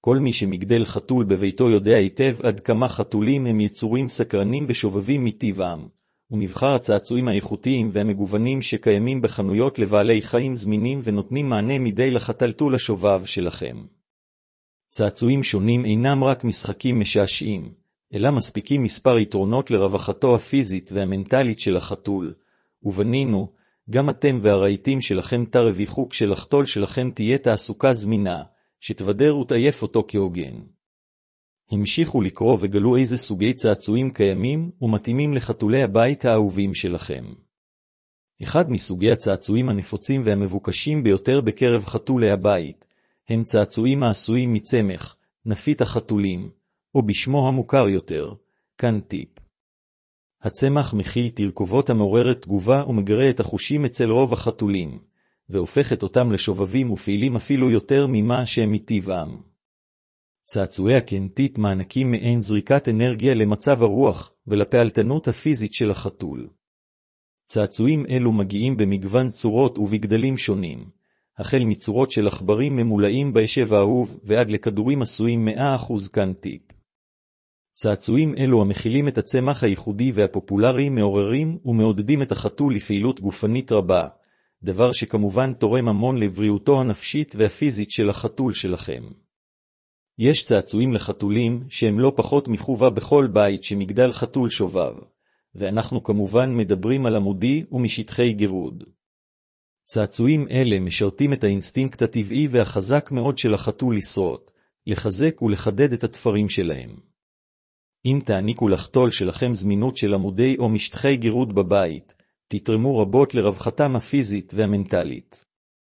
כל מי שמגדל חתול בביתו יודע היטב עד כמה חתולים הם יצורים סקרנים ושובבים מטבעם, ונבחר הצעצועים האיכותיים והמגוונים שקיימים בחנויות לבעלי חיים זמינים ונותנים מענה מדי לחתלתול השובב שלכם. צעצועים שונים אינם רק משחקים משעשעים, אלא מספיקים מספר יתרונות לרווחתו הפיזית והמנטלית של החתול, ובנינו, גם אתם והרהיטים שלכם תרוויחו כשלחתול שלכם תהיה תעסוקה זמינה, שתבדר ותעייף אותו כהוגן. המשיכו לקרוא וגלו איזה סוגי צעצועים קיימים ומתאימים לחתולי הבית האהובים שלכם. אחד מסוגי הצעצועים הנפוצים והמבוקשים ביותר בקרב חתולי הבית, הם צעצועים העשויים מצמח, נפית החתולים, או בשמו המוכר יותר, קנטיפ. הצמח מכיל תרכובות המעוררת תגובה ומגרה את החושים אצל רוב החתולים, והופכת אותם לשובבים ופעילים אפילו יותר ממה שהם מטבעם. צעצועי הקנטיפ מענקים מעין זריקת אנרגיה למצב הרוח ולפעלתנות הפיזית של החתול. צעצועים אלו מגיעים במגוון צורות ובגדלים שונים, החל מצורות של עכברים ממולאים בישב האהוב ועד לכדורים עשויים 100% קנטיפ. צעצועים אלו המכילים את הצמח הייחודי והפופולרי מעוררים ומעודדים את החתול לפעילות גופנית רבה, דבר שכמובן תורם המון לבריאותו הנפשית והפיזית של החתול שלכם. יש צעצועים לחתולים שהם לא פחות מחובה בכל בית שמגדל חתול שובב, ואנחנו כמובן מדברים על עמודי ומשטחי גירוד. צעצועים אלה משרתים את האינסטינקט הטבעי והחזק מאוד של החתול לשרוט, לחזק ולחדד את התפרים שלהם. אם תעניקו לחתול שלכם זמינות של עמודי או משטחי גירוד בבית, תתרמו רבות לרווחתם הפיזית והמנטלית.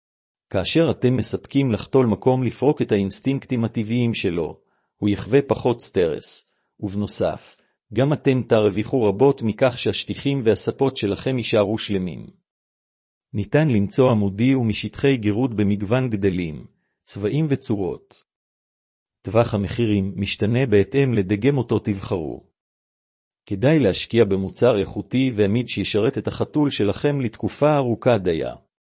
כאשר אתם מספקים לחתול מקום לפרוק את האינסטינקטים הטבעיים שלו, הוא יחווה פחות סטרס, ובנוסף, גם אתם תרוויחו רבות מכך שהשטיחים והספות שלכם יישארו שלמים. ניתן למצוא עמודי ומשטחי גירוד במגוון גדלים, צבעים וצורות. טווח המחירים משתנה בהתאם לדגם אותו תבחרו. כדאי להשקיע במוצר איכותי ועמיד שישרת את החתול שלכם לתקופה ארוכה דיה.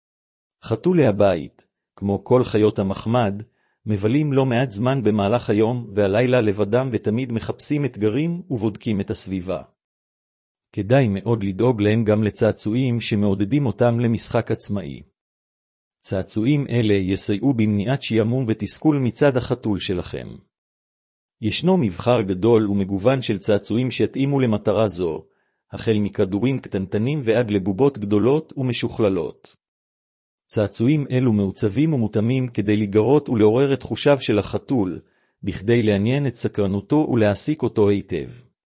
חתולי הבית, כמו כל חיות המחמד, מבלים לא מעט זמן במהלך היום והלילה לבדם ותמיד מחפשים אתגרים ובודקים את הסביבה. כדאי מאוד לדאוג להם גם לצעצועים שמעודדים אותם למשחק עצמאי. צעצועים אלה יסייעו במניעת שיעמום ותסכול מצד החתול שלכם. ישנו מבחר גדול ומגוון של צעצועים שיתאימו למטרה זו, החל מכדורים קטנטנים ועד לבובות גדולות ומשוכללות. צעצועים אלו מעוצבים ומותאמים כדי לגרות ולעורר את חושיו של החתול, בכדי לעניין את סקרנותו ולהעסיק אותו היטב.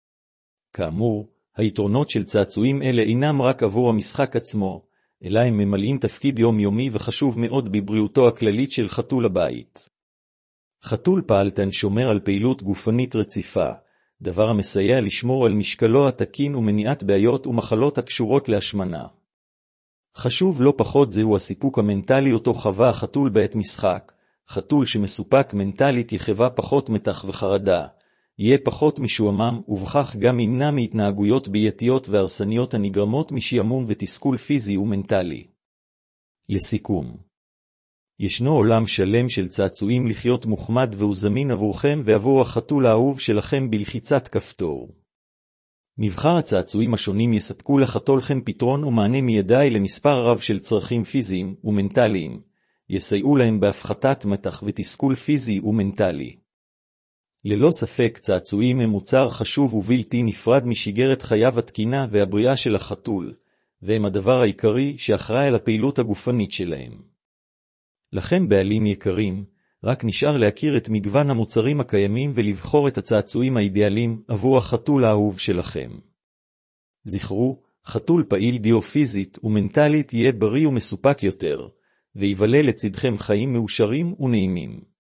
כאמור, היתרונות של צעצועים אלה אינם רק עבור המשחק עצמו, אלא הם ממלאים תפקיד יומיומי וחשוב מאוד בבריאותו הכללית של חתול הבית. חתול פעלתן שומר על פעילות גופנית רציפה, דבר המסייע לשמור על משקלו התקין ומניעת בעיות ומחלות הקשורות להשמנה. חשוב לא פחות זהו הסיפוק המנטלי אותו חווה החתול בעת משחק. חתול שמסופק מנטלית יחווה פחות מתח וחרדה, יהיה פחות משועמם ובכך גם ימנע מהתנהגויות בעייתיות והרסניות הנגרמות משעמום ותסכול פיזי ומנטלי. לסיכום, ישנו עולם שלם של צעצועים לחיות מוחמד והוא זמין עבורכם ועבור החתול האהוב שלכם בלחיצת כפתור. מבחר הצעצועים השונים יספקו לחתולכם פתרון ומענה מיידי למספר רב של צרכים פיזיים ומנטליים, יסייעו להם בהפחתת מתח ותסכול פיזי ומנטלי. ללא ספק צעצועים הם מוצר חשוב ובלתי נפרד משגרת חייו התקינה והבריאה של החתול, והם הדבר העיקרי שאחראי על הפעילות הגופנית שלהם. לכם בעלים יקרים, רק נשאר להכיר את מגוון המוצרים הקיימים ולבחור את הצעצועים האידיאליים עבור החתול האהוב שלכם. זכרו, חתול פעיל פיזית ומנטלית יהיה בריא ומסופק יותר, ויבלה לצדכם חיים מאושרים ונעימים.